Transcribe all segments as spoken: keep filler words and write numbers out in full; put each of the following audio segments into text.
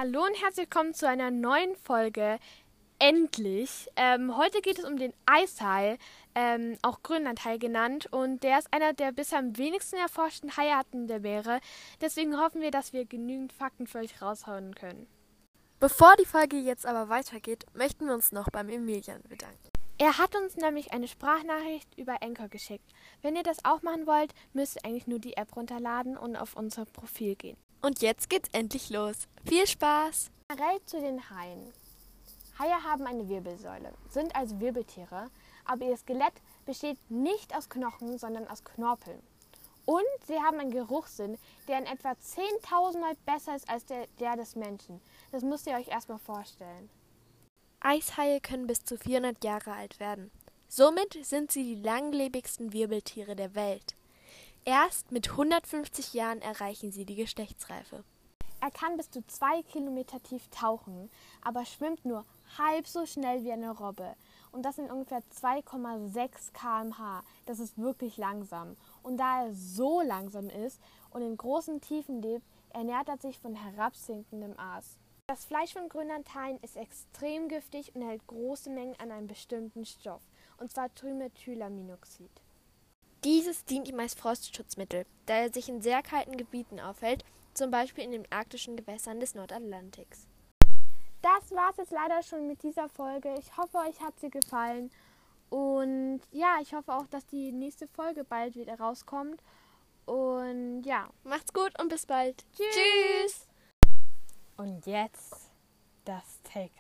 Hallo und herzlich willkommen zu einer neuen Folge. Endlich. Ähm, heute geht es um den Eishai, ähm, auch Grönlandhai genannt. Und der ist einer der bisher am wenigsten erforschten Haiarten der Meere. Deswegen hoffen wir, dass wir genügend Fakten für euch raushauen können. Bevor die Folge jetzt aber weitergeht, möchten wir uns noch beim Emilian bedanken. Er hat uns nämlich eine Sprachnachricht über Anchor geschickt. Wenn ihr das auch machen wollt, müsst ihr eigentlich nur die App runterladen und auf unser Profil gehen. Und jetzt geht's endlich los. Viel Spaß! Generell zu den Haien. Haie haben eine Wirbelsäule, sind also Wirbeltiere, aber ihr Skelett besteht nicht aus Knochen, sondern aus Knorpeln. Und sie haben einen Geruchssinn, der in etwa zehntausendmal besser ist als der, der des Menschen. Das müsst ihr euch erstmal vorstellen. Eishaie können bis zu vierhundert Jahre alt werden. Somit sind sie die langlebigsten Wirbeltiere der Welt. Erst mit hundertfünfzig Jahren erreichen sie die Geschlechtsreife. Er kann bis zu zwei Kilometer tief tauchen, aber schwimmt nur halb so schnell wie eine Robbe. Und das sind ungefähr zwei Komma sechs Kilometer pro Stunde. Das ist wirklich langsam. Und da er so langsam ist und in großen Tiefen lebt, ernährt er sich von herabsinkendem Aas. Das Fleisch von Grönlandhaien ist extrem giftig und hält große Mengen an einem bestimmten Stoff, und zwar Trimethylaminoxid. Dieses dient ihm als Frostschutzmittel, da er sich in sehr kalten Gebieten aufhält, zum Beispiel in den arktischen Gewässern des Nordatlantiks. Das war's jetzt leider schon mit dieser Folge. Ich hoffe, euch hat sie gefallen. Und ja, ich hoffe auch, dass die nächste Folge bald wieder rauskommt. Und ja. Macht's gut und bis bald. Tschüss. Tschüss. Und jetzt das Takeout.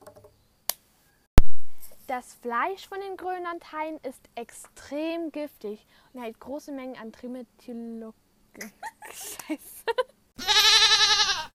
Das Fleisch von den Grönlandhaien ist extrem giftig und hält große Mengen an Trimethylo... Scheiße.